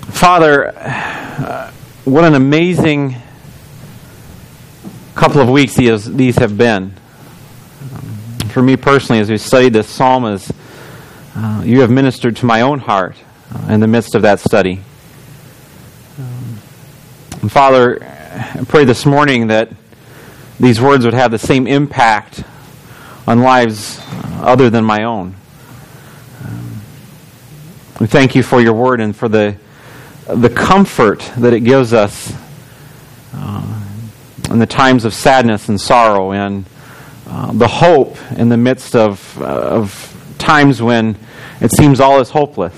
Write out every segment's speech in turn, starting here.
Father, what an amazing couple of weeks these have been. For me personally, as we studied this psalm, you have ministered to my own heart in the midst of that study. And Father, I pray this morning that these words would have the same impact on lives other than my own. We thank you for your word and for the comfort that it gives us in the times of sadness and sorrow, and the hope in the midst of times when it seems all is hopeless.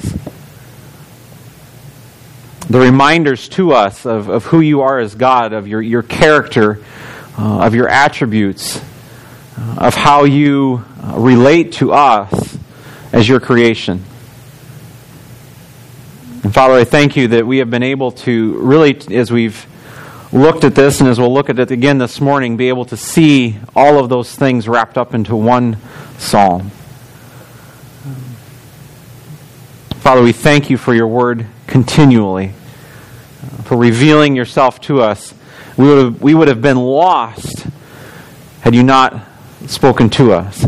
The reminders to us of who you are as God, of your character, of your attributes, of how you relate to us as your creation. And Father, I thank you that we have been able to really, as we've looked at this and as we'll look at it again this morning, be able to see all of those things wrapped up into one psalm. Father, we thank you for your word continually, for revealing yourself to us. We would have been lost had you not spoken to us.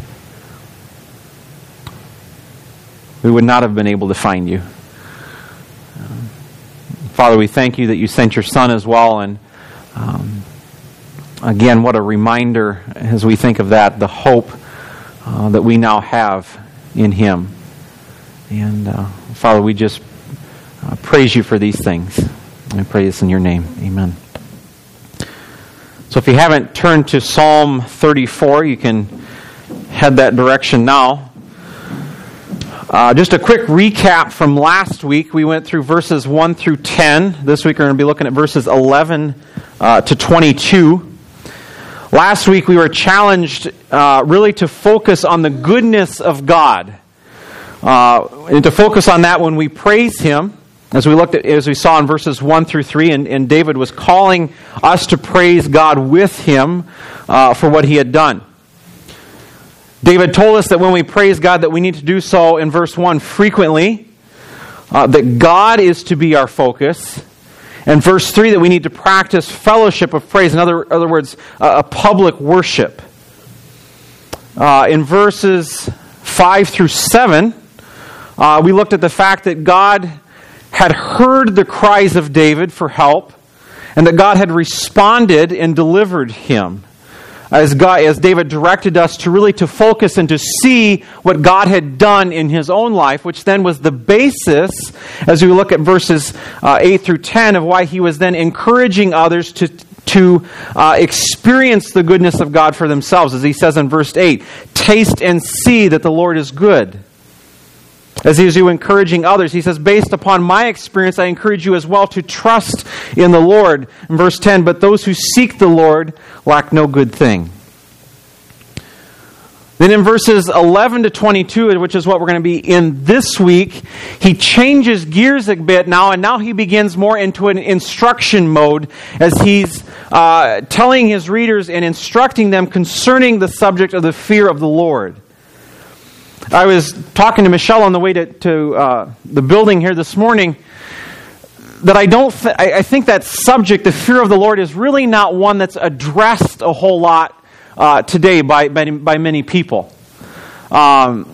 We would not have been able to find you. Father, we thank you that you sent your Son as well, and again, what a reminder as we think of that, the hope that we now have in him. And Father, we just praise you for these things. I pray this in your name. Amen. So if you haven't turned to Psalm 34, you can head that direction now. Just a quick recap from last week. We went through verses 1 through 10. This week we're going to be looking at verses 11 to 22. Last week we were challenged really to focus on the goodness of God. And to focus on that when we praise him, as we saw in verses 1 through 3, and David was calling us to praise God with him for what he had done. David told us that when we praise God that we need to do so in verse 1 frequently, that God is to be our focus, and verse 3 that we need to practice fellowship of praise, in other words, a public worship. In verses 5 through 7, we looked at the fact that God had heard the cries of David for help, and that God had responded and delivered him. As David directed us to really to focus and to see what God had done in his own life, which then was the basis, as we look at verses 8 through 10, of why he was then encouraging others to experience the goodness of God for themselves. As he says in verse 8, taste and see that the Lord is good. As he is encouraging others, he says, based upon my experience, I encourage you as well to trust in the Lord. In verse 10, but those who seek the Lord lack no good thing. Then in verses 11 to 22, which is what we're going to be in this week, he changes gears a bit now, and now he begins more into an instruction mode as he's telling his readers and instructing them concerning the subject of the fear of the Lord. I was talking to Michelle on the way to the building here this morning that I think that subject, the fear of the Lord, is really not one that's addressed a whole lot today by many people. But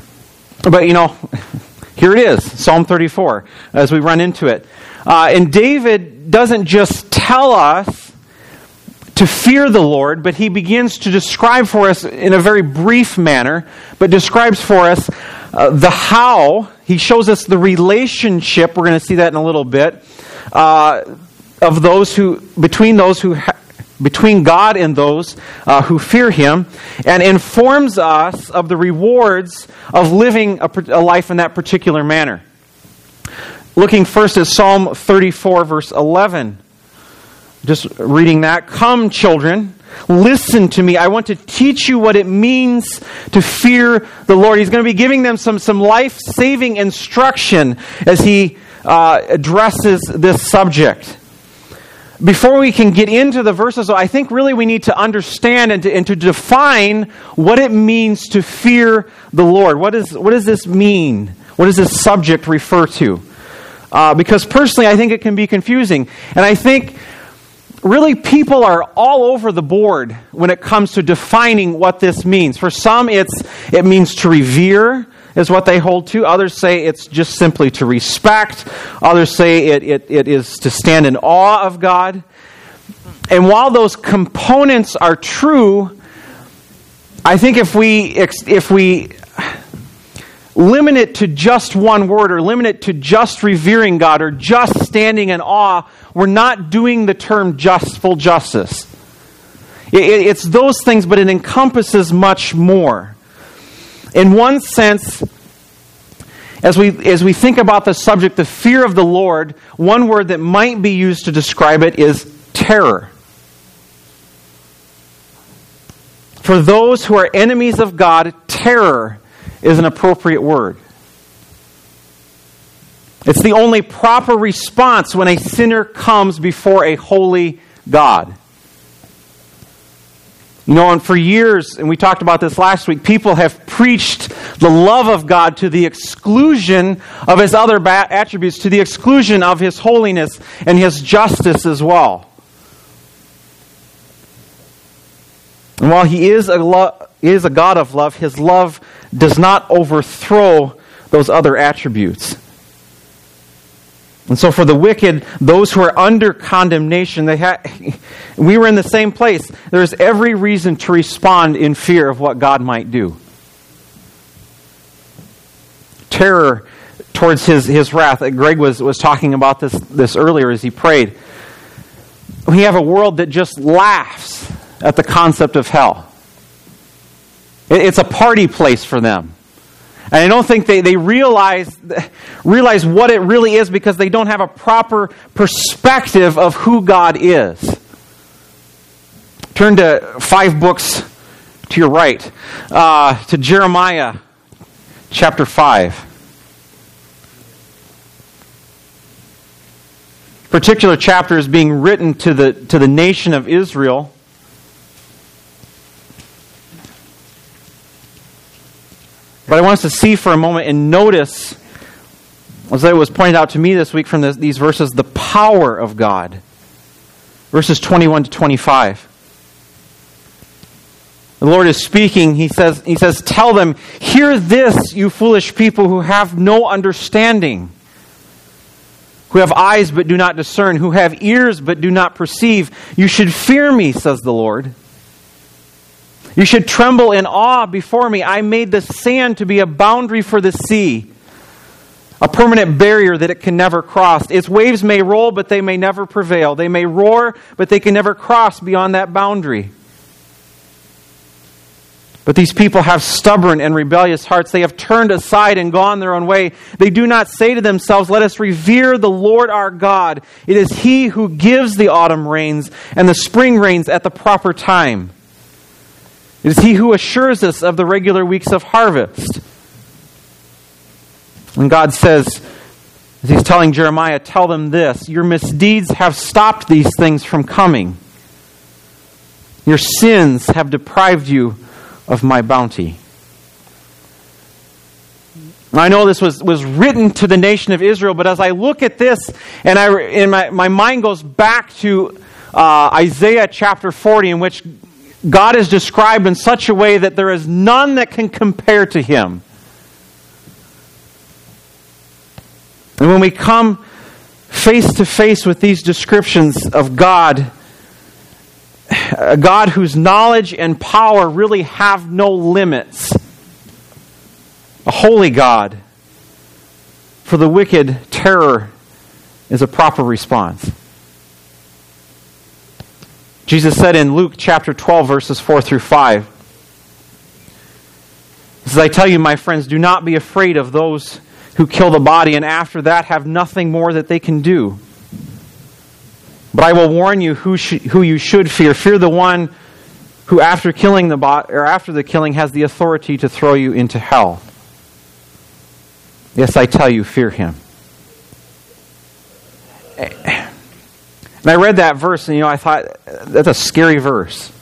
here it is, Psalm 34, as we run into it. And David doesn't just tell us to fear the Lord, but he begins to describe for us in a very brief manner, but describes for us the how. He shows us the relationship, we're going to see that in a little bit, of those between God and those who fear him, and informs us of the rewards of living a life in that particular manner. Looking first at Psalm 34, verse 11. Just reading that. Come, children, listen to me. I want to teach you what it means to fear the Lord. He's going to be giving them some life-saving instruction as he addresses this subject. Before we can get into the verses, I think really we need to understand and to define what it means to fear the Lord. What does this mean? What does this subject refer to? Because personally, I think it can be confusing. And I think really people are all over the board when it comes to defining what this means. For some, it means to revere, is what they hold to. Others say it's just simply to respect. Others say it is to stand in awe of God. And while those components are true, I think if we limit it to just one word, or limit it to just revering God, or just standing in awe, we're not doing the term full justice. It's those things, but it encompasses much more. In one sense, as we think about the subject, the fear of the Lord, one word that might be used to describe it is terror. For those who are enemies of God, terror is an appropriate word. It's the only proper response when a sinner comes before a holy God. You know, and for years, and we talked about this last week, people have preached the love of God to the exclusion of His other attributes, to the exclusion of His holiness and His justice as well. And while He is a God of love, His love does not overthrow those other attributes. And so for the wicked, those who are under condemnation, we were in the same place. There's every reason to respond in fear of what God might do. Terror towards His wrath. Greg was talking about this earlier as he prayed. We have a world that just laughs at the concept of hell. It's a party place for them. And I don't think they realize what it really is, because they don't have a proper perspective of who God is. Turn to 5 books to your right, to Jeremiah chapter 5. Particular chapter is being written to the nation of Israel. But I want us to see for a moment and notice, as it was pointed out to me this week from these verses, the power of God. Verses 21 to 25. The Lord is speaking. He says, tell them, hear this, you foolish people who have no understanding, who have eyes but do not discern, who have ears but do not perceive. You should fear me, says the Lord. You should tremble in awe before me. I made the sand to be a boundary for the sea, a permanent barrier that it can never cross. Its waves may roll, but they may never prevail. They may roar, but they can never cross beyond that boundary. But these people have stubborn and rebellious hearts. They have turned aside and gone their own way. They do not say to themselves, let us revere the Lord our God. It is He who gives the autumn rains and the spring rains at the proper time. It is He who assures us of the regular weeks of harvest. And God says, as He's telling Jeremiah, tell them this, your misdeeds have stopped these things from coming. Your sins have deprived you of my bounty. I know this was written to the nation of Israel, but as I look at this, and my mind goes back to Isaiah chapter 40, in which God is described in such a way that there is none that can compare to Him. And when we come face to face with these descriptions of God, a God whose knowledge and power really have no limits, a holy God, for the wicked, terror is a proper response. Jesus said in Luke chapter 12, verses 4 through 5, He says, I tell you, my friends, do not be afraid of those who kill the body, and after that have nothing more that they can do. But I will warn you who you should fear. Fear the one who after killing after the killing has the authority to throw you into hell. Yes, I tell you, fear him. And I read that verse, and I thought, that's a scary verse.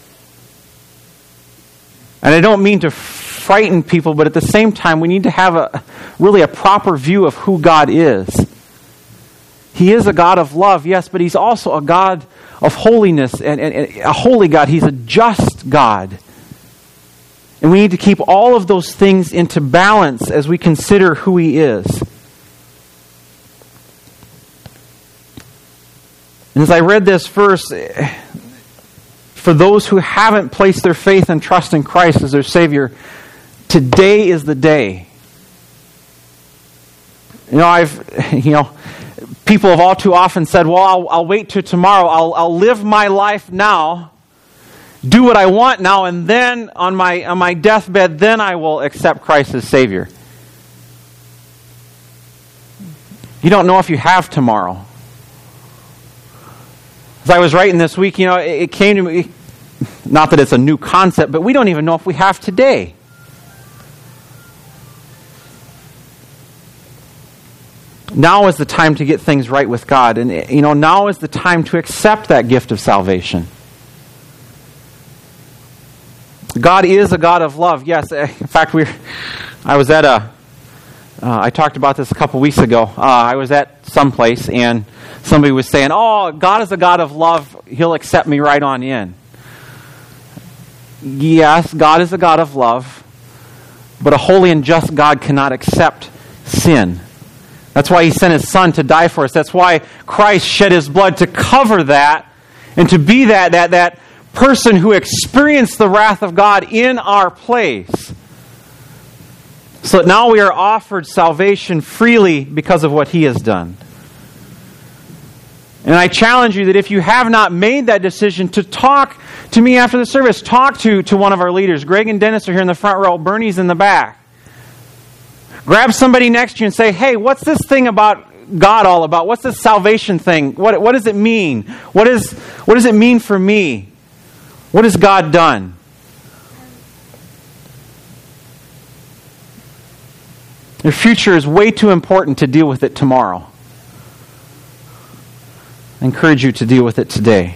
And I don't mean to frighten people, but at the same time, we need to have really a proper view of who God is. He is a God of love, yes, but He's also a God of holiness and a holy God. He's a just God. And we need to keep all of those things into balance as we consider who He is. And as I read this verse, for those who haven't placed their faith and trust in Christ as their Savior, today is the day. People have all too often said, well, I'll wait till tomorrow. I'll live my life now, do what I want now, and then on my deathbed, then I will accept Christ as Savior. You don't know if you have tomorrow. As I was writing this week, it came to me, not that it's a new concept, but we don't even know if we have today. Now is the time to get things right with God. And, now is the time to accept that gift of salvation. God is a God of love. Yes, in fact, I was at I talked about this a couple weeks ago. I was at someplace and somebody was saying, oh, God is a God of love. He'll accept me right on in. Yes, God is a God of love, but a holy and just God cannot accept sin. That's why He sent His Son to die for us. That's why Christ shed His blood to cover that and to be that person who experienced the wrath of God in our place. So that now we are offered salvation freely because of what He has done. And I challenge you that if you have not made that decision, to talk to me after the service. Talk to one of our leaders. Greg and Dennis are here in the front row. Bernie's in the back. Grab somebody next to you and say, hey, what's this thing about God all about? What's this salvation thing? What does it mean? What does it mean for me? What has God done? Your future is way too important to deal with it tomorrow. I encourage you to deal with it today.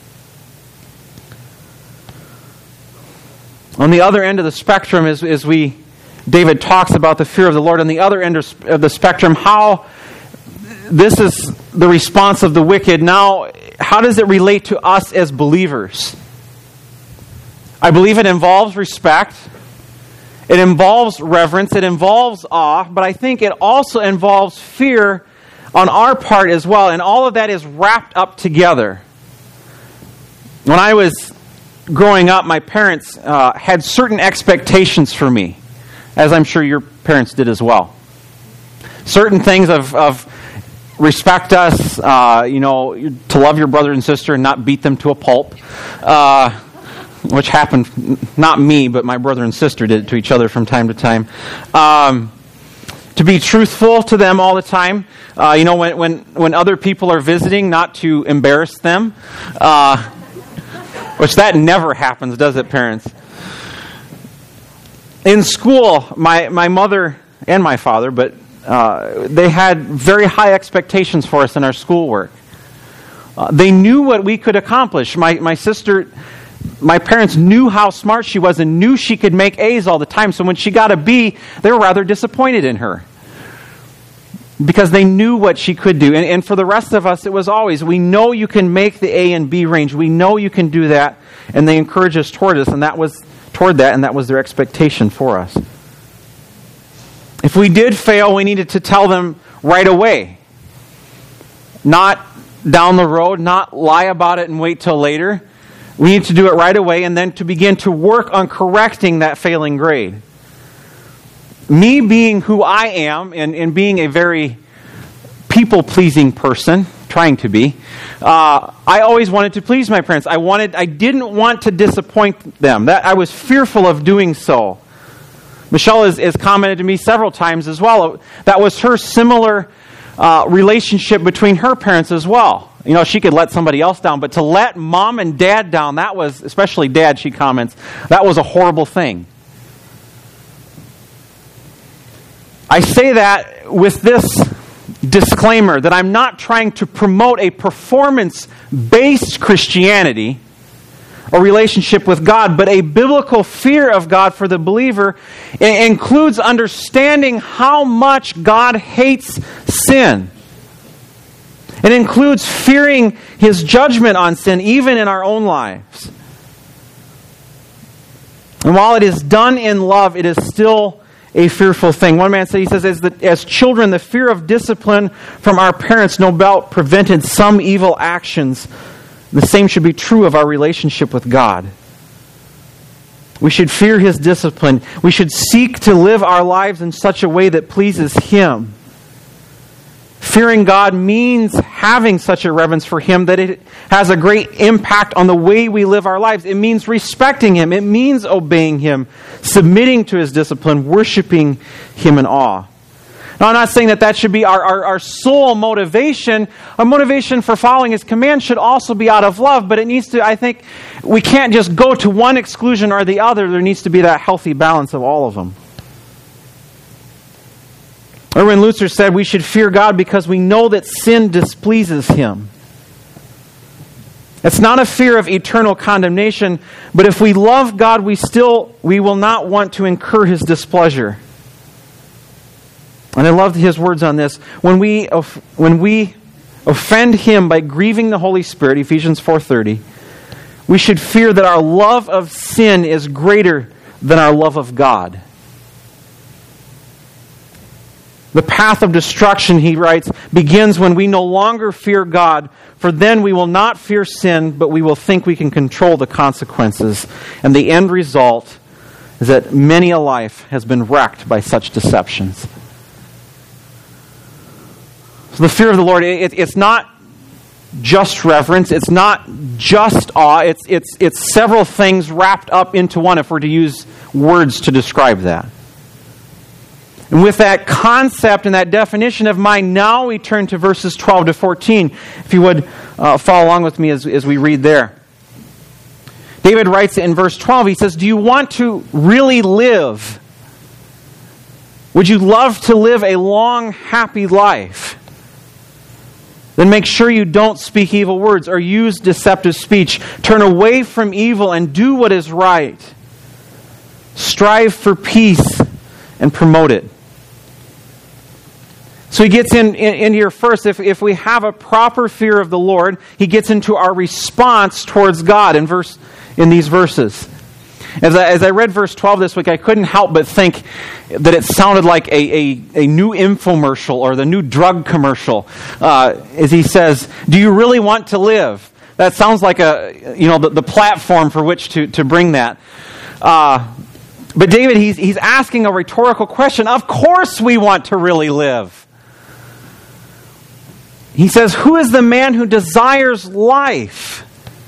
On the other end of the spectrum, as David talks about the fear of the Lord, on the other end of the spectrum, how this is the response of the wicked. Now, how does it relate to us as believers? I believe it involves respect. It involves reverence. It involves awe. But I think it also involves fear on our part as well. And all of that is wrapped up together. When I was growing up, my parents had certain expectations for me, as I'm sure your parents did as well. Certain things of respect us, to love your brother and sister and not beat them to a pulp, which happened, not me, but my brother and sister did it to each other from time to time. To be truthful to them all the time. When other people are visiting, not to embarrass them. Which that never happens, does it, parents? In school, my mother and my father, but they had very high expectations for us in our schoolwork. They knew what we could accomplish. My sister, my parents knew how smart she was and knew she could make A's all the time. So when she got a B, they were rather disappointed in her, because they knew what she could do. And for the rest of us, it was always, we know you can make the A and B range. We know you can do that. And they encouraged us toward us, and that was their expectation for us. If we did fail, we needed to tell them right away. Not down the road, not lie about it and wait till later. We need to do it right away, and then to begin to work on correcting that failing grade. Me being who I am, and being a very people-pleasing person, trying to be, I always wanted to please my parents. I didn't want to disappoint them. I was fearful of doing so. Michelle has commented to me several times as well. That was her similar relationship between her parents as well. She could let somebody else down, but to let mom and dad down, that was, especially dad, she comments, that was a horrible thing. I say that with this disclaimer, that I'm not trying to promote a performance-based Christianity or relationship with God, but a biblical fear of God for the believer includes understanding how much God hates sin. It includes fearing His judgment on sin, even in our own lives. And while it is done in love, it is still a fearful thing. One man said, he says, as children, the fear of discipline from our parents no doubt prevented some evil actions. The same should be true of our relationship with God. We should fear His discipline. We should seek to live our lives in such a way that pleases Him. Fearing God means having such a reverence for Him that it has a great impact on the way we live our lives. It means respecting Him. It means obeying Him, submitting to His discipline, worshiping Him in awe. Now, I'm not saying that should be our sole motivation. Our motivation for following His command should also be out of love, but it needs to, I think, we can't just go to one exclusion or the other. There needs to be that healthy balance of all of them. Erwin Lutzer said we should fear God because we know that sin displeases Him. It's not a fear of eternal condemnation, but if we love God, we will not want to incur His displeasure. And I love his words on this. When we offend Him by grieving the Holy Spirit, Ephesians 4:30, we should fear that our love of sin is greater than our love of God. The path of destruction, he writes, begins when we no longer fear God, for then we will not fear sin, but we will think we can control the consequences. And the end result is that many a life has been wrecked by such deceptions. So the fear of the Lord, it's not just reverence, it's not just awe, it's several things wrapped up into one, if we're to use words to describe that. And with that concept and that definition of mind, now we turn to verses 12 to 14. If you would follow along with me as we read there. David writes in verse 12, he says, "Do you want to really live? Would you love to live a long, happy life? Then make sure you don't speak evil words or use deceptive speech. Turn away from evil and do what is right. Strive for peace and promote it." So he gets in here first. If we have a proper fear of the Lord, he gets into our response towards God in these verses. As I read verse 12 this week, I couldn't help but think that it sounded like a new infomercial or the new drug commercial. As he says, "Do you really want to live?" That sounds like the platform for which to bring that. But David, he's asking a rhetorical question. Of course we want to really live. He says, "Who is the man who desires life?"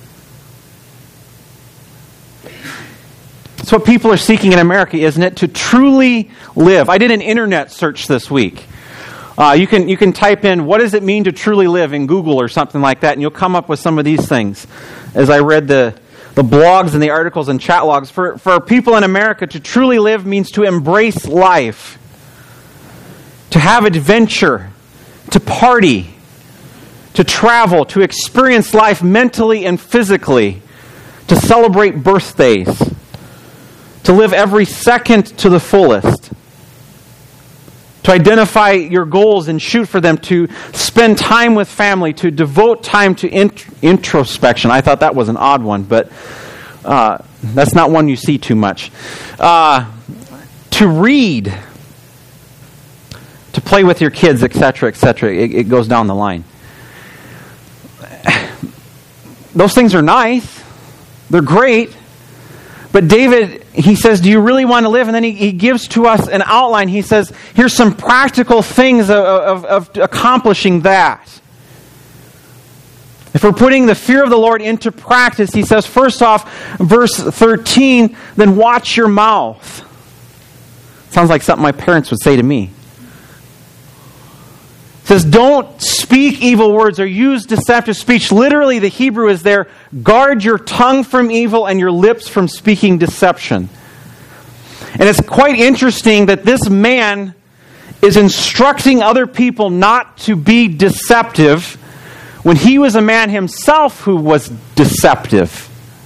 That's what people are seeking in America, isn't it? To truly live. I did an internet search this week. You can type in, "What does it mean to truly live?" in Google or something like that, and you'll come up with some of these things. As I read the blogs and the articles and chat logs, for people in America, to truly live means to embrace life, to have adventure, to party, to travel, to experience life mentally and physically, to celebrate birthdays, to live every second to the fullest, to identify your goals and shoot for them, to spend time with family, to devote time to introspection. I thought that was an odd one, but that's not one you see too much. To read, to play with your kids, etc., etc. It goes down the line. Those things are nice. They're great. But David, he says, "Do you really want to live?" And then he gives to us an outline. He says, here's some practical things of accomplishing that. If we're putting the fear of the Lord into practice, he says, first off, verse 13, then watch your mouth. Sounds like something my parents would say to me. It says, don't speak evil words or use deceptive speech. Literally, the Hebrew is there, guard your tongue from evil and your lips from speaking deception. And it's quite interesting that this man is instructing other people not to be deceptive when he was a man himself who was deceptive.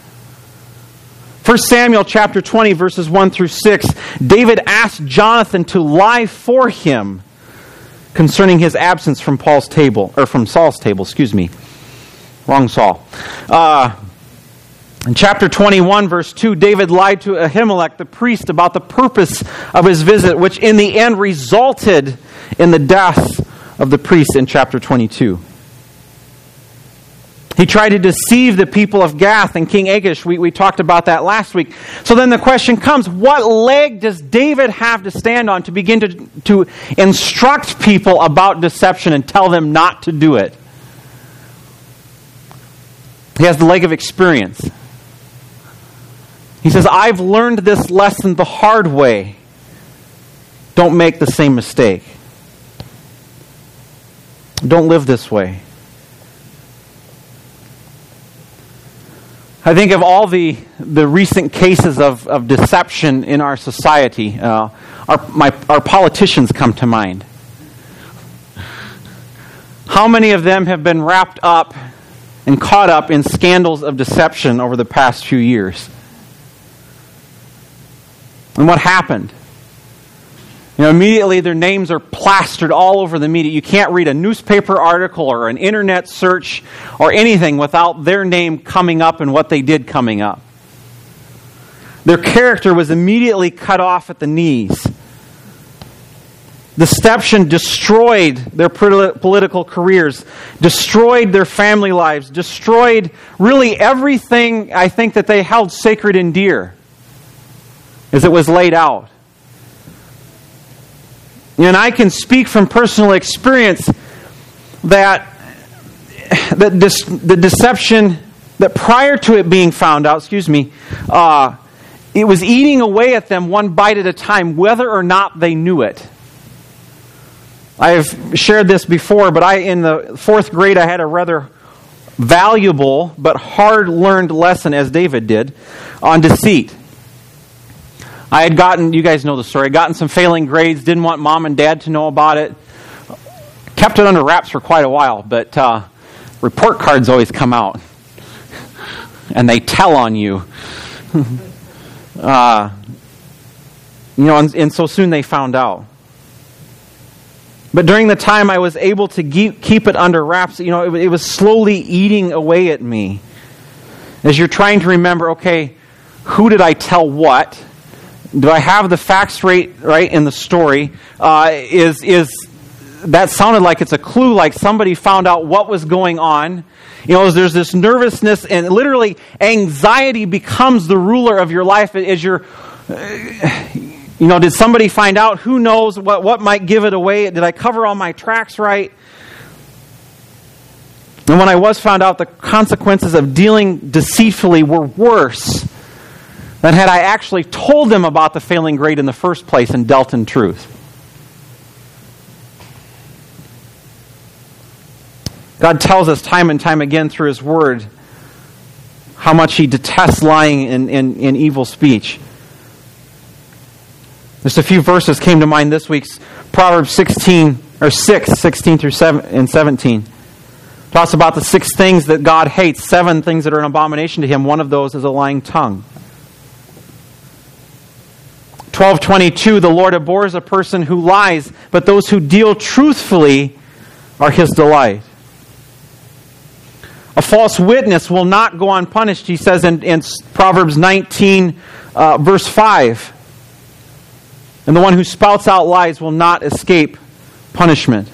1 Samuel chapter 20, verses 1 through 6, David asked Jonathan to lie for him concerning his absence from Saul's table. Wrong Saul. In chapter 21, verse 2, David lied to Ahimelech, the priest, about the purpose of his visit, which in the end resulted in the death of the priest in chapter 22. He tried to deceive the people of Gath and King Achish. We talked about that last week. So then the question comes, what leg does David have to stand on to begin to instruct people about deception and tell them not to do it? He has the leg of experience. He says, I've learned this lesson the hard way. Don't make the same mistake. Don't live this way. I think of all the recent cases of deception in our society, our politicians come to mind. How many of them have been wrapped up and caught up in scandals of deception over the past few years? And what happened? Immediately their names are plastered all over the media. You can't read a newspaper article or an internet search or anything without their name coming up and what they did coming up. Their character was immediately cut off at the knees. Deception destroyed their political careers, destroyed their family lives, destroyed really everything I think that they held sacred and dear as it was laid out. And I can speak from personal experience that the deception, that prior to it being found out, it was eating away at them one bite at a time, whether or not they knew it. I have shared this before, but in the 4th grade, I had a rather valuable but hard-learned lesson, as David did, on deceit. I had gotten, you guys know the story, gotten some failing grades, didn't want mom and dad to know about it. Kept it under wraps for quite a while, but report cards always come out. And they tell on you. And so soon they found out. But during the time I was able to keep it under wraps, it was slowly eating away at me. As you're trying to remember, okay, who did I tell what? Do I have the facts right in the story? Is that sounded like it's a clue, like somebody found out what was going on? There's this nervousness, and literally anxiety becomes the ruler of your life as you're, did somebody find out? Who knows what might give it away? Did I cover all my tracks right? And when I was found out, the consequences of dealing deceitfully were worse than had I actually told them about the failing grade in the first place and dealt in truth. God tells us time and time again through His Word how much He detests lying and evil speech. Just a few verses came to mind this week's Proverbs 16 through 17. Talks about the 6 things that God hates, 7 things that are an abomination to Him. One of those is a lying tongue. 12:22, the Lord abhors a person who lies, but those who deal truthfully are His delight. A false witness will not go unpunished, he says in Proverbs 19, verse 5. And the one who spouts out lies will not escape punishment.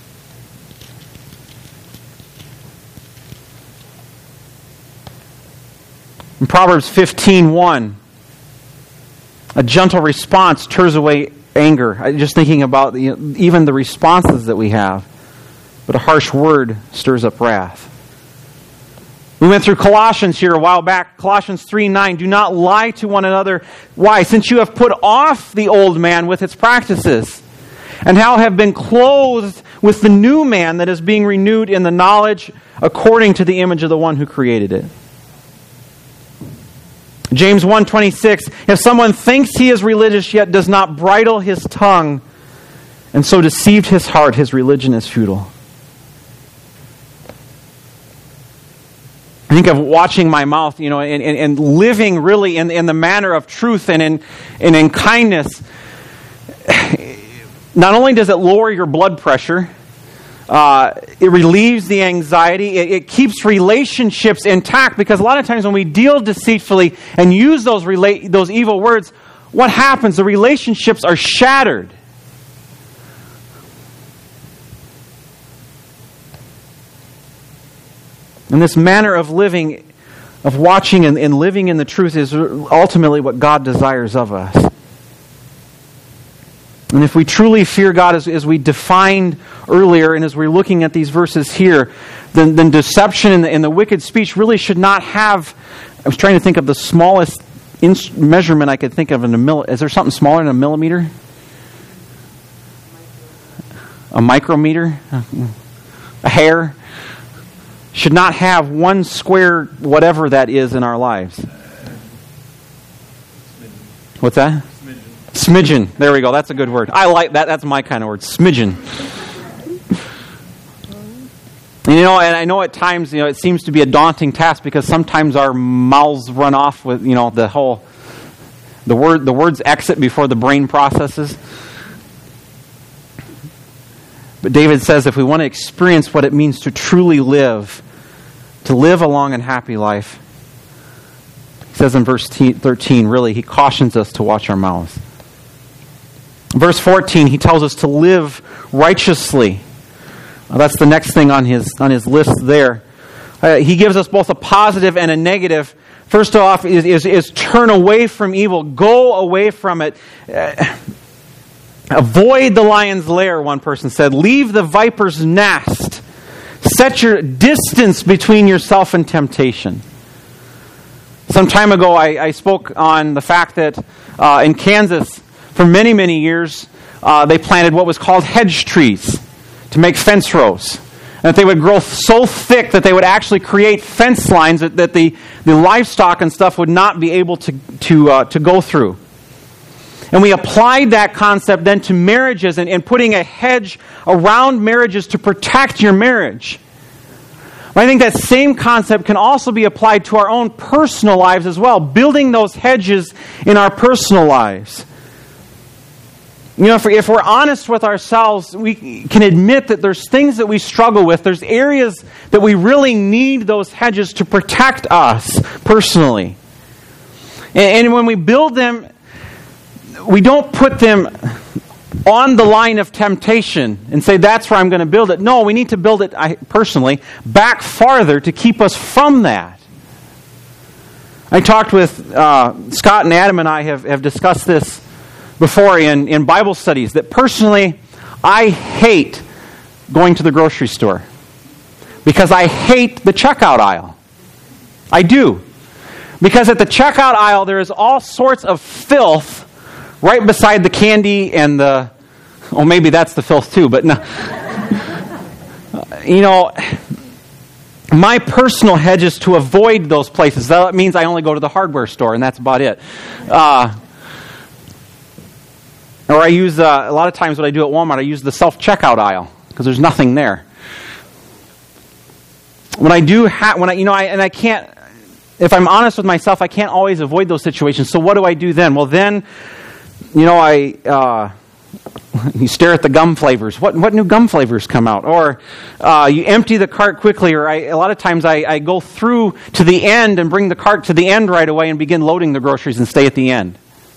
In Proverbs 15:1, a gentle response turns away anger. I'm just thinking about even the responses that we have. But a harsh word stirs up wrath. We went through Colossians here a while back. Colossians 3:9. Do not lie to one another. Why? Since you have put off the old man with its practices, and how have been clothed with the new man that is being renewed in the knowledge according to the image of the one who created it. James 1:26, if someone thinks he is religious yet does not bridle his tongue, and so deceived his heart, his religion is futile. I think of watching my mouth, and living really in the manner of truth and in kindness. not only does it lower your blood pressure, it relieves the anxiety. It keeps relationships intact, because a lot of times when we deal deceitfully and use those evil words, what happens? The relationships are shattered. And this manner of living, of watching and living in the truth, is ultimately what God desires of us. And if we truly fear God, as we defined earlier, and as we're looking at these verses here, then deception and the wicked speech really should not have... I was trying to think of the smallest measurement I could think of in a is there something smaller than a millimeter? A micrometer? A hair? Should not have one square whatever that is in our lives. What's that? Smidgen. There we go. That's a good word. I like that. That's my kind of word. Smidgen. And I know at times, it seems to be a daunting task, because sometimes our mouths run off with, the words exit before the brain processes. But David says if we want to experience what it means to truly live, to live a long and happy life, he says in verse 13, really, he cautions us to watch our mouths. Verse 14, he tells us to live righteously. That's the next thing on his list there. He gives us both a positive and a negative. First off is turn away from evil. Go away from it. Avoid the lion's lair, one person said. Leave the viper's nest. Set your distance between yourself and temptation. Some time ago, I spoke on the fact that in Kansas, for many, many years, they planted what was called hedge trees to make fence rows. And that they would grow so thick that they would actually create fence lines that the livestock and stuff would not be able to go through. And we applied that concept then to marriages and putting a hedge around marriages to protect your marriage. But I think that same concept can also be applied to our own personal lives as well, building those hedges in our personal lives. If we're honest with ourselves, we can admit that there's things that we struggle with. There's areas that we really need those hedges to protect us personally. And when we build them, we don't put them on the line of temptation and say, that's where I'm going to build it. No, we need to build it, personally, back farther to keep us from that. I talked with Scott and Adam, and I have discussed this before in Bible studies, that personally, I hate going to the grocery store because I hate the checkout aisle. I do. Because at the checkout aisle, there is all sorts of filth right beside the candy and maybe that's the filth too, but no. My personal hedge is to avoid those places. That means I only go to the hardware store, and that's about it. Or I use, a lot of times what I do at Walmart, I use the self-checkout aisle, because there's nothing there. I can't, if I'm honest with myself, I can't always avoid those situations. So what do I do then? Well, then, you stare at the gum flavors. What new gum flavors come out? Or you empty the cart quickly, or a lot of times I go through to the end and bring the cart to the end right away and begin loading the groceries and stay at the end.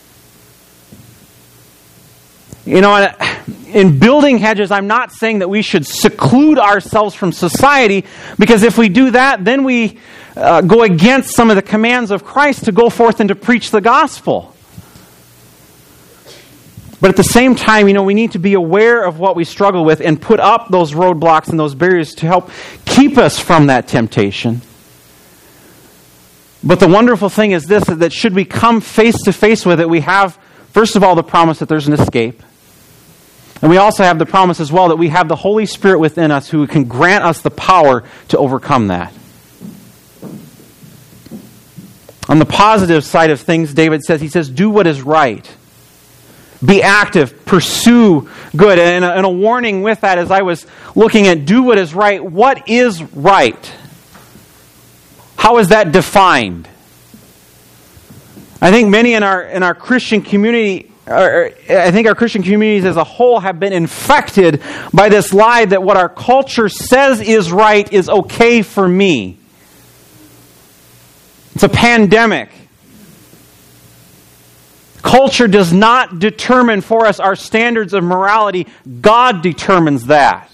In building hedges, I'm not saying that we should seclude ourselves from society, because if we do that, then we go against some of the commands of Christ to go forth and to preach the gospel. But at the same time, we need to be aware of what we struggle with and put up those roadblocks and those barriers to help keep us from that temptation. But the wonderful thing is this, that should we come face to face with it, we have, first of all, the promise that there's an escape. And we also have the promise as well that we have the Holy Spirit within us who can grant us the power to overcome that. On the positive side of things, David says, do what is right. Be active, pursue good. And a warning with that, as I was looking at do what is right, what is right? How is that defined? I think many in our Christian community I think our Christian communities as a whole have been infected by this lie that what our culture says is right is okay for me. It's a pandemic. Culture does not determine for us our standards of morality. God determines that.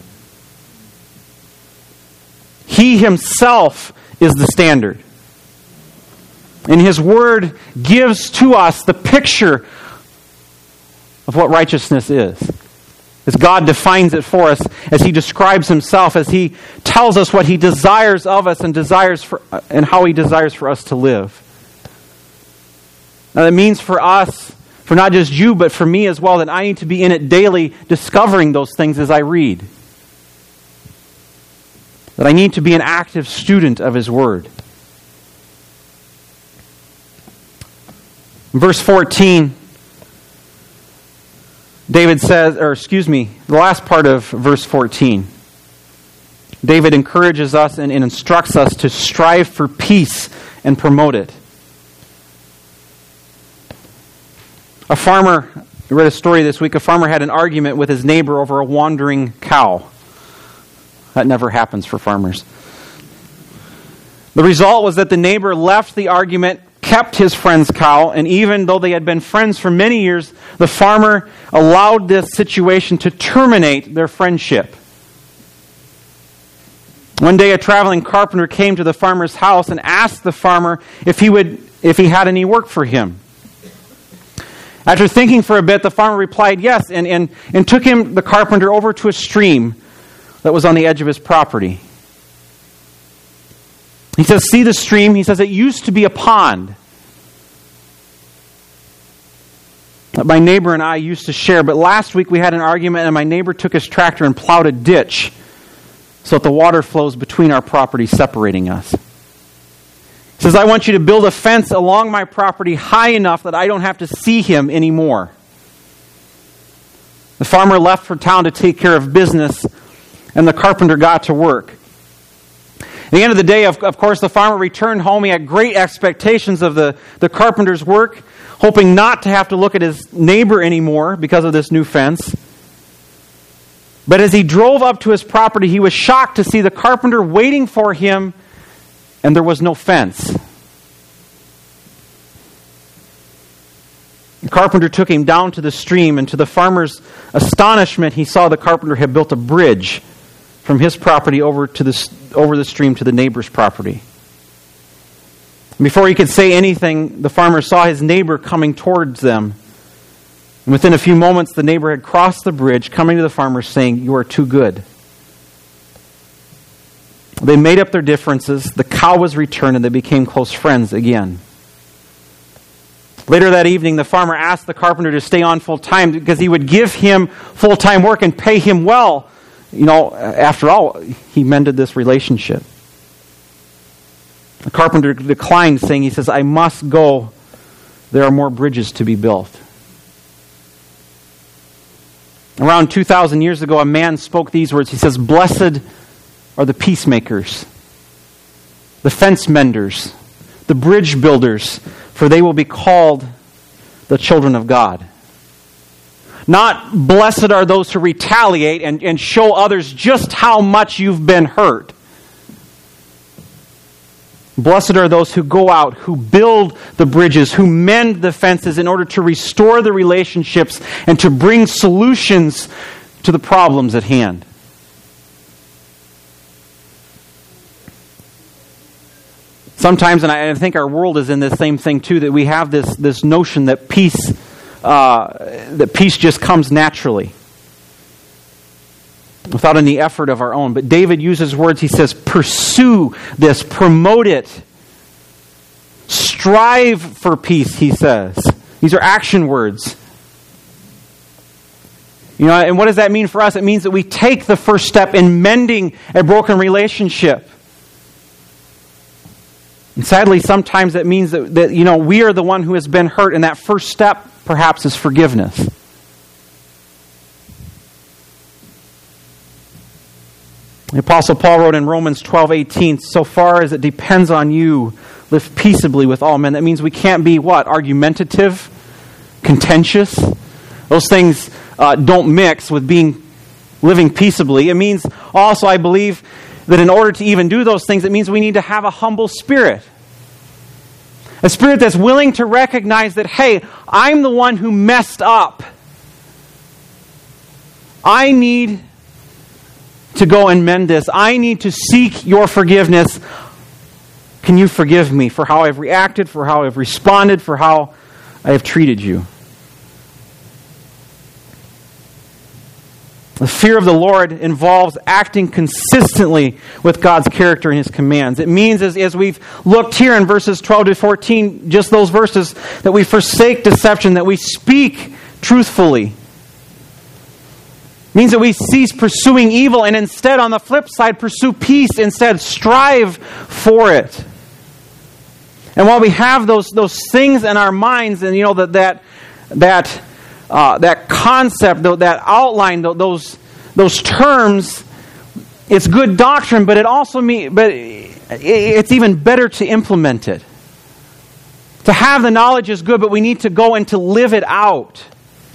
He Himself is the standard. And His Word gives to us the picture of what righteousness is. As God defines it for us, as He describes Himself, as He tells us what He desires of us and how He desires for us to live. Now that means for us, for not just you, but for me as well, that I need to be in it daily, discovering those things as I read. That I need to be an active student of His Word. In verse 14, David says, the last part of verse 14, David encourages us and instructs us to strive for peace and promote it. A farmer, I read a story this week, a farmer had an argument with his neighbor over a wandering cow. That never happens for farmers. The result was that the neighbor left the argument, kept his friend's cow, and even though they had been friends for many years, the farmer allowed this situation to terminate their friendship. One day a traveling carpenter came to the farmer's house and asked the farmer if he had any work for him. After thinking for a bit, the farmer replied yes, and took the carpenter, over to a stream that was on the edge of his property. He says, see the stream? He says, it used to be a pond that my neighbor and I used to share, but last week we had an argument and my neighbor took his tractor and plowed a ditch so that the water flows between our property, separating us. He says, I want you to build a fence along my property high enough that I don't have to see him anymore. The farmer left for town to take care of business, and the carpenter got to work. At the end of the day, of course, the farmer returned home. He had great expectations of the carpenter's work, hoping not to have to look at his neighbor anymore because of this new fence. But as he drove up to his property, he was shocked to see the carpenter waiting for him, and there was no fence. The carpenter took him down to the stream, and to the farmer's astonishment, he saw the carpenter had built a bridge from his property over the stream to the neighbor's property. Before he could say anything, the farmer saw his neighbor coming towards them. And within a few moments, the neighbor had crossed the bridge, coming to the farmer saying, "You are too good." They made up their differences, the cow was returned, and they became close friends again. Later that evening, the farmer asked the carpenter to stay on full time because he would give him full-time work and pay him well. You know, after all, he mended this relationship. The carpenter declined, saying, he says, "I must go. There are more bridges to be built." Around 2,000 years ago, a man spoke these words. He says, "Blessed are the peacemakers, the fence menders, the bridge builders, for they will be called the children of God." Not blessed are those who retaliate and show others just how much you've been hurt. Blessed are those who go out, who build the bridges, who mend the fences in order to restore the relationships and to bring solutions to the problems at hand. Sometimes, and I think our world is in this same thing too, that we have this notion that peace just comes naturally, without any effort of our own. But David uses words, he says, pursue this, promote it, strive for peace, he says. These are action words. You know, and what does that mean for us? It means that we take the first step in mending a broken relationship. And sadly, sometimes that means that we are the one who has been hurt, and that first step perhaps is forgiveness. The Apostle Paul wrote in Romans 12:18, "So far as it depends on you, live peaceably with all men." That means we can't be what? Argumentative? contentious. Those things don't mix with living peaceably. It means also, I believe, that in order to even do those things, it means we need to have a humble spirit. A spirit that's willing to recognize that, hey, I'm the one who messed up. I need to go and mend this. I need to seek your forgiveness. Can you forgive me for how I've reacted, for how I've responded, for how I have treated you? The fear of the Lord involves acting consistently with God's character and His commands. It means, as we've looked here in verses 12 to 14, just those verses, that we forsake deception, that we speak truthfully. It means that we cease pursuing evil and instead, on the flip side, pursue peace. Instead, strive for it. And while we have those things in our minds, and that concept, that outline, those terms, it's good doctrine, but it's even better to implement it. To have the knowledge is good, but we need to go and to live it out.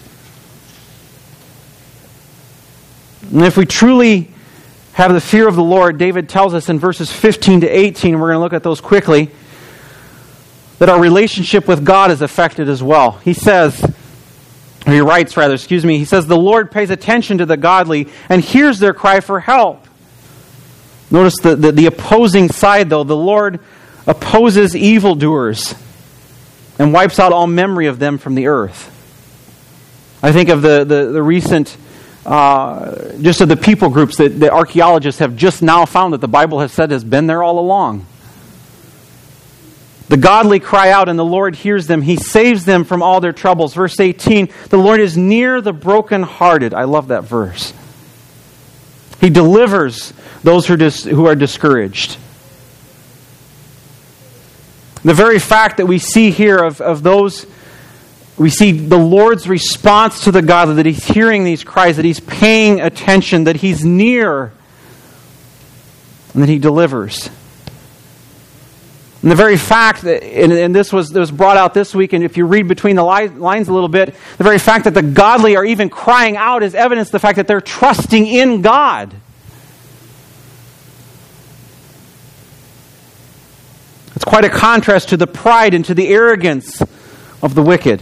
And if we truly have the fear of the Lord, David tells us in verses 15 to 18, we're going to look at those quickly, that our relationship with God is affected as well. He says, he says, the Lord pays attention to the godly and hears their cry for help. Notice the opposing side, though. The Lord opposes evildoers and wipes out all memory of them from the earth. I think of the recent, just of the people groups that the archaeologists have just now found that the Bible has said has been there all along. The godly cry out and the Lord hears them. He saves them from all their troubles. Verse 18, the Lord is near the brokenhearted. I love that verse. He delivers those who are discouraged. The very fact that we see here of those, we see the Lord's response to the godly, that He's hearing these cries, that He's paying attention, that He's near, and that He delivers. And the very fact that, and this was brought out this week, and if you read between the lines a little bit, the very fact that the godly are even crying out is evidence of the fact that they're trusting in God. It's quite a contrast to the pride and to the arrogance of the wicked.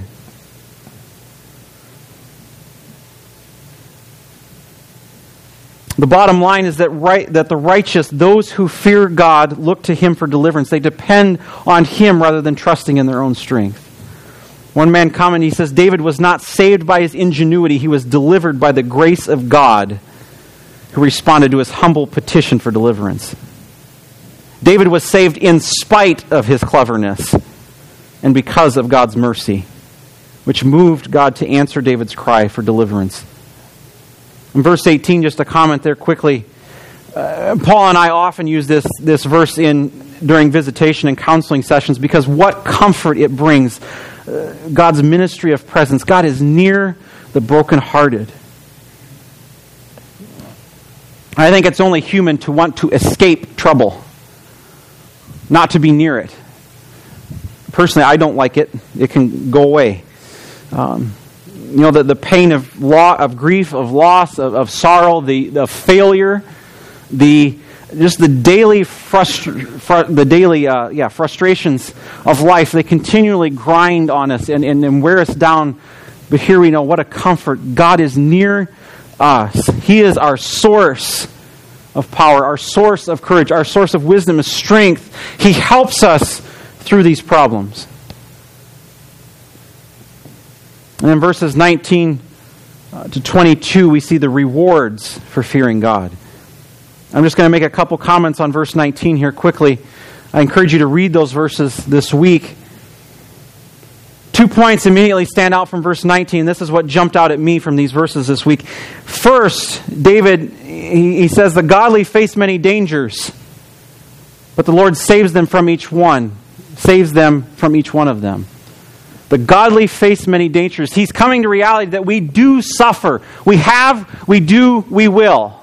The bottom line is that the righteous, those who fear God, look to Him for deliverance. They depend on Him rather than trusting in their own strength. One man commented, he says, David was not saved by his ingenuity. He was delivered by the grace of God, who responded to his humble petition for deliverance. David was saved in spite of his cleverness and because of God's mercy, which moved God to answer David's cry for deliverance. In verse 18, just a comment there quickly. Paul and I often use this verse during visitation and counseling sessions because what comfort it brings. God's ministry of presence. God is near the brokenhearted. I think it's only human to want to escape trouble, not to be near it. Personally, I don't like it. It can go away. The pain of grief, of loss, of sorrow, the failure, the daily frustrations of life. They continually grind on us and wear us down. But here we know what a comfort. God is near us. He is our source of power, our source of courage, our source of wisdom and strength. He helps us through these problems. And in verses 19 to 22, we see the rewards for fearing God. I'm just going to make a couple comments on verse 19 here quickly. I encourage you to read those verses this week. 2 points immediately stand out from verse 19. This is what jumped out at me from these verses this week. First, David, he says, the godly face many dangers, but the Lord saves them from each one. Saves them from each one of them. The godly face many dangers. He's coming to reality that we do suffer. We have, we do, we will.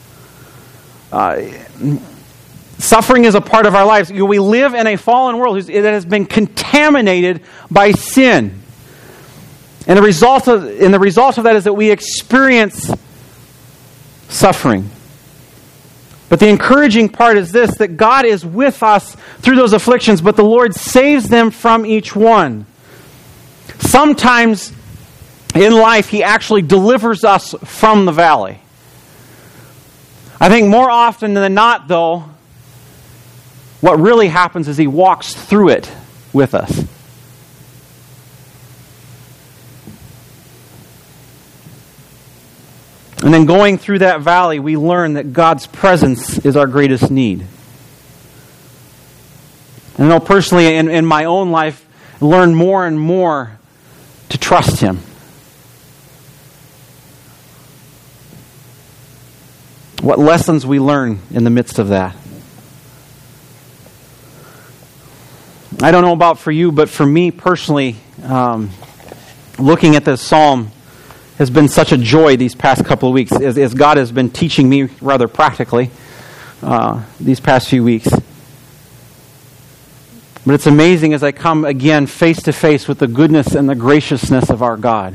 Suffering is a part of our lives. We live in a fallen world that has been contaminated by sin. And the result of that is that we experience suffering. But the encouraging part is this, that God is with us through those afflictions, but the Lord saves them from each one. Sometimes in life, He actually delivers us from the valley. I think more often than not, though, what really happens is He walks through it with us. And then going through that valley, we learn that God's presence is our greatest need. And I know personally in my own life, I learn more and more to trust Him. What lessons we learn in the midst of that. I don't know about for you, but for me personally, looking at this psalm has been such a joy these past couple of weeks, as God has been teaching me rather practically these past few weeks. But it's amazing as I come again face to face with the goodness and the graciousness of our God.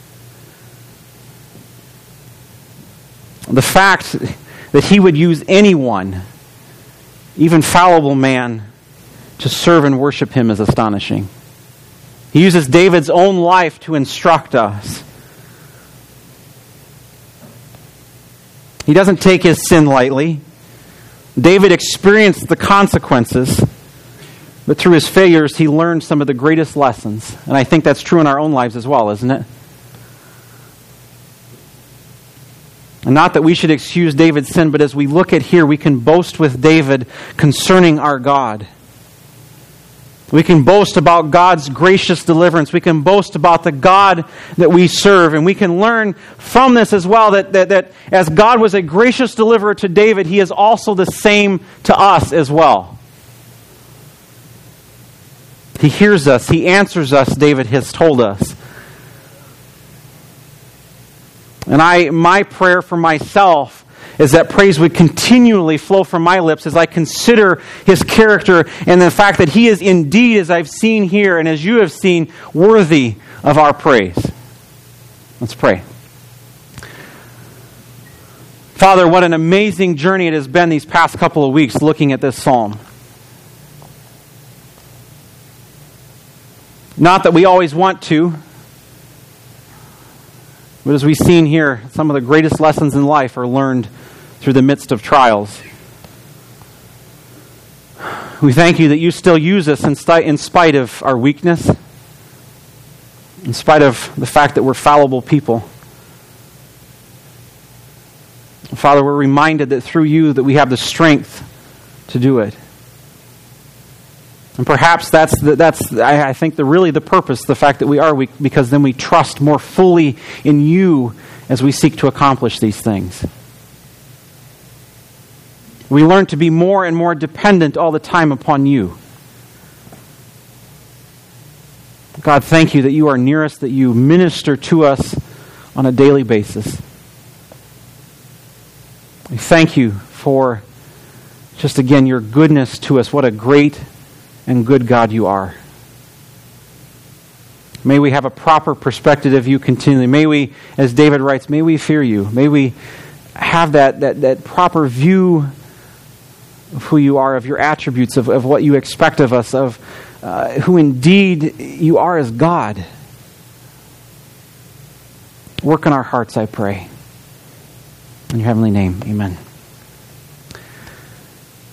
The fact that He would use anyone, even fallible man, to serve and worship Him is astonishing. He uses David's own life to instruct us. He doesn't take his sin lightly. David experienced the consequences, but through his failures, he learned some of the greatest lessons. And I think that's true in our own lives as well, isn't it? And not that we should excuse David's sin, but as we look at here, we can boast with David concerning our God. We can boast about God's gracious deliverance. We can boast about the God that we serve. And we can learn from this as well that as God was a gracious deliverer to David, He is also the same to us as well. He hears us. He answers us, David has told us. And my prayer for myself is that praise would continually flow from my lips as I consider His character and the fact that He is indeed, as I've seen here and as you have seen, worthy of our praise. Let's pray. Father, what an amazing journey it has been these past couple of weeks looking at this psalm. Not that we always want to, but as we've seen here, some of the greatest lessons in life are learned through the midst of trials. We thank You that You still use us in spite of our weakness, in spite of the fact that we're fallible people. Father, we're reminded that through You that we have the strength to do it. And perhaps that's I think really the purpose, the fact that we are weak, because then we trust more fully in You as we seek to accomplish these things. We learn to be more and more dependent all the time upon You. God, thank You that You are near us, that You minister to us on a daily basis. We thank You for just again Your goodness to us. What a great and good God You are. May we have a proper perspective of You continually. May we, as David writes, may we fear You. May we have that proper view of who You are, of Your attributes, of what You expect of us, of who indeed You are as God. Work in our hearts, I pray. In Your heavenly name, amen.